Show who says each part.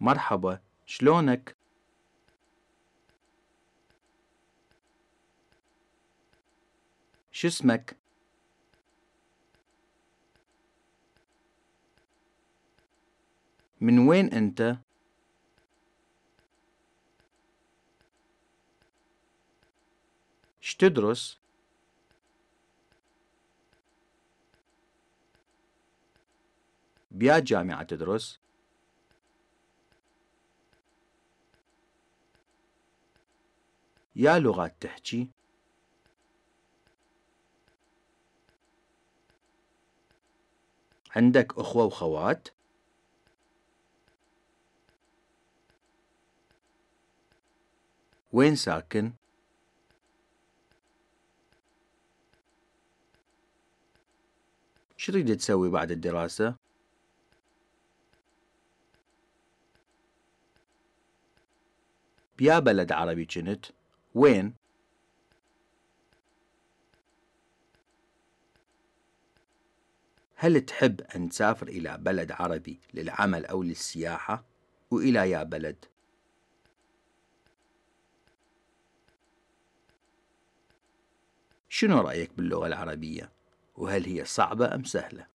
Speaker 1: مرحبا، شلونك؟ شسمك؟ من وين أنت؟ شتدرس؟ بيا جامعة تدرس؟ يا لغات تحكي؟ عندك أخوة وخوات؟ وين ساكن؟ شو تريد تسوي بعد الدراسة؟ بيا بلد عربي كنت؟ وين؟ هل تحب أن تسافر إلى بلد عربي للعمل أو للسياحة؟ وإلى يا بلد؟ شنو رأيك باللغة العربية؟ وهل هي صعبة أم سهلة؟